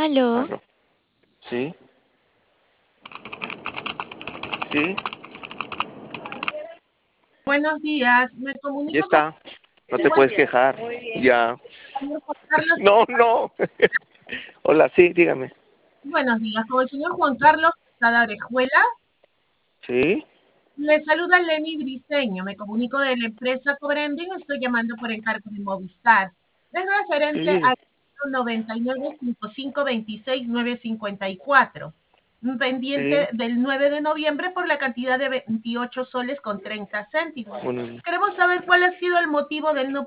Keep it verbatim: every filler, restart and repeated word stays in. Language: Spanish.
Aló, Aló. Sí, sí, Buenos días, me ya comunico con está. No te puedes quejar. Ya. el señor Juan Carlos. No, no. Hola, sí, dígame. Buenos días, con el señor Juan Carlos Quesada Orejuela. Sí, Le saluda Lenny Briseño, me comunico de la empresa Cobrending, estoy llamando por encargo de Movistar. Es sí, referente diga. al noventa y nueve cincuenta y cinco veintiséis nueve cincuenta y cuatro, un Sí, pendiente del nueve de noviembre por la cantidad de veintiocho soles con treinta céntimos. bueno. Queremos saber cuál ha sido el motivo del no